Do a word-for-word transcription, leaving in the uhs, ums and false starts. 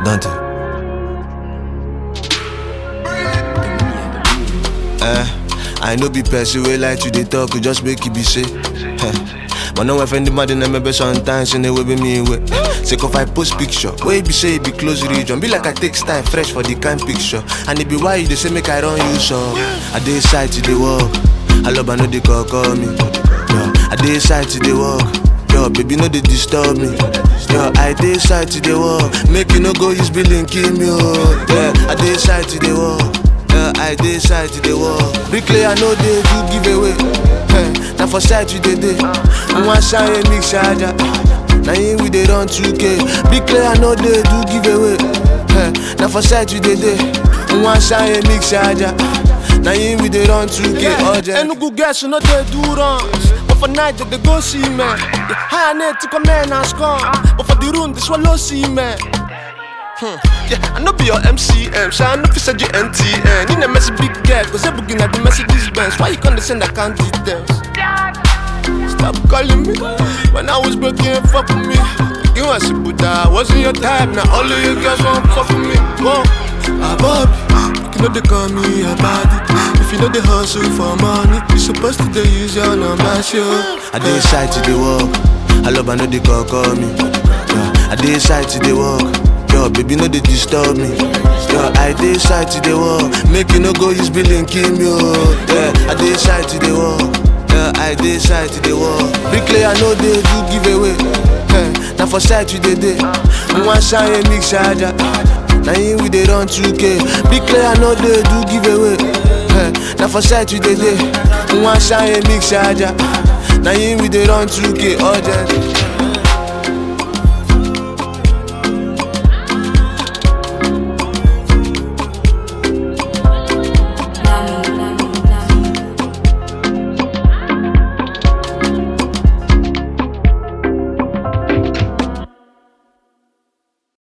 Don't you? Eh, I know be person way like you they talk, you just make it be say. But now I find the mad in maybe sometimes in the way be me way. Say if I post picture, where be say it be close region, be like I take style fresh for the kind picture. And it be why they say make I run you so. I dey side to the walk, I love I know they call call me. Yeah, I dey side to the walk, yo baby no they disturb me. Yo, I dey side to the walk, make you no go use billing kill me. Oh, yeah, I dey side to the walk. Yeah, I dey side to the wall. Bricklayer no dey do giveaway. Hey, now for side you dey dey. One shine mix charger. Now here we dey run two K. Bricklayer no dey do giveaway. Hey, now for side you dey dey. One shine mix charger. Now here we dey run two K. And no good guys no dey do runs. But for night they dey go see me. The high net to come in and score. But for the room they swallow see me. Hmm. Yeah, I know be your M C M, so I know if you N T N. You know messy big girl, cause I'm looking at the Mercedes Benz. Why you can't send account details? Stop calling me when I was broken, fuck with me. You want to put that, wasn't your type, now all of you girls want fuck with me. Go, ah Bobby, you know they call me a body. If you know they hustle for money, you supposed to they use your number, show. I dey side to the walk, I love I know they call call me. Yeah, I dey side to the walk. Yo, baby, no they disturb me. Yo, I dey side to the wall, make you no go use billing kill me. Oh, yeah, I dey side to the wall. Yeah, I dey side to the wall. Bricklayer no they do giveaway. Hey, now for side you dey dey. One shine mix charger. Now here we dey run two K. Bricklayer no they do giveaway. Hey, now for side you dey dey. One shine mix charger. Now here we dey run two K. Urgent.